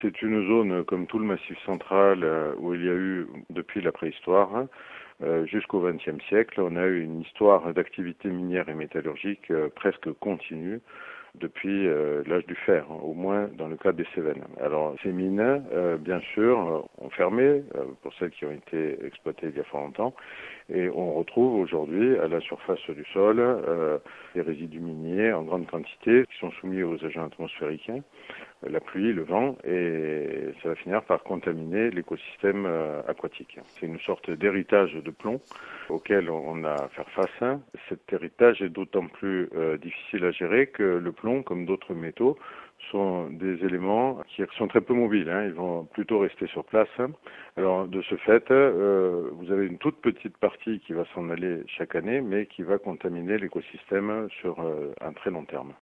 C'est une zone, comme tout le Massif central, où il y a eu, depuis la préhistoire, jusqu'au XXe siècle, on a eu une histoire d'activité minière et métallurgique presque continue depuis l'âge du fer, hein, au moins dans le cas des Cévennes. Alors ces mines, bien sûr, ont fermé, pour celles qui ont été exploitées il y a fort longtemps, et on retrouve aujourd'hui à la surface du sol des résidus miniers en grande quantité qui sont soumis aux agents atmosphériques, la pluie, le vent, et ça va finir par contaminer l'écosystème aquatique. C'est une sorte d'héritage de plomb auquel on a à faire face. Cet héritage est d'autant plus difficile à gérer que le plomb, comme d'autres métaux, sont des éléments qui sont très peu mobiles, hein. Ils vont plutôt rester sur place. Alors de ce fait, vous avez une toute petite partie qui va s'en aller chaque année, mais qui va contaminer l'écosystème sur un très long terme.